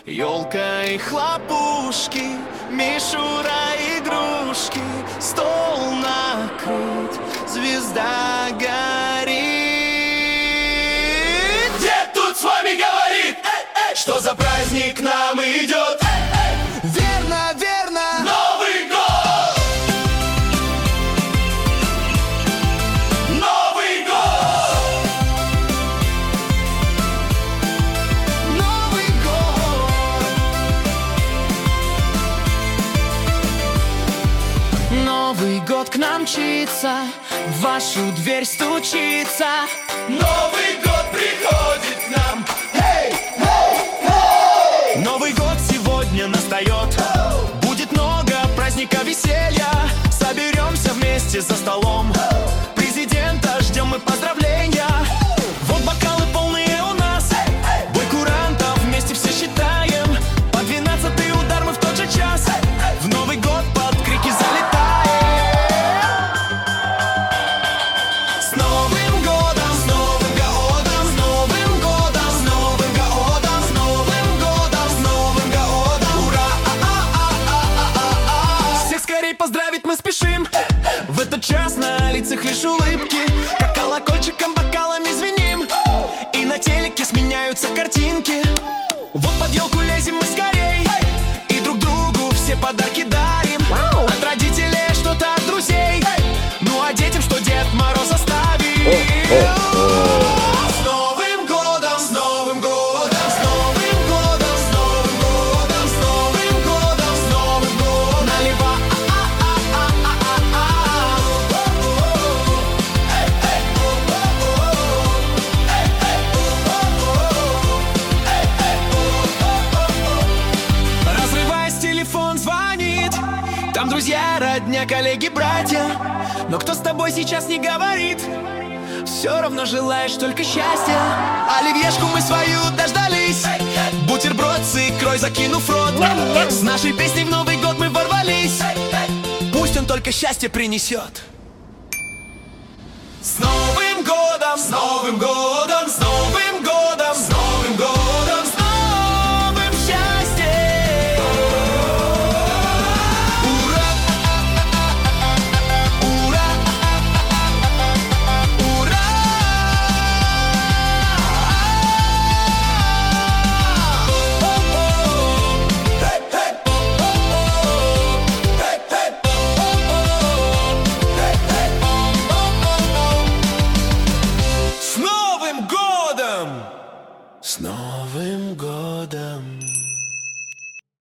Ёлка и хлопушки, мишура игрушки, стол накрыт, звезда горит. Дед тут с вами говорит, что за праздник нам идет. Верно, верно, Новый год! Новый год! Новый год! Новый год к нам мчится, в вашу дверь стучится. Новый год приходит к нам. Новый год сегодня настает. Будет много праздника, веселья. Соберемся вместе за столом. Президента ждем мы поздравления. Вот бокалы полные у нас, бой курантов вместе все считаем. По 12-й удар мы в тот же час в Новый год под крики залетаем. С Новым годом, с Новым годом, с Новым годом, с Новым годом, с Новым годом, с Новым годом. Ура! Всех скорей поздравить мы спешим. В этот час на лицах лишь улыбки, как колокольчиком, бокалами звеним. И на телеке сменяются картинки. Вот под елку лезем мы скорей, и друг другу все подарки дарим. От родителей что-то от друзей, ну а детям что Дед Мороз оставил. С Новым годом, с Новым годом, с Новым годом, с Новым годом, с Новым годом, с Новым годом. Наливай. Разрываясь, телефон звонит. Там друзья, родня, коллеги, братья. Но кто с тобой сейчас не говорит, все равно желаешь только счастья. Оливьешку мы свою дождались, бутерброд с икрой закинув рот. С нашей песней в Новый год мы ворвались. Пусть он только счастье принесет. С Новым годом, с Новым годом.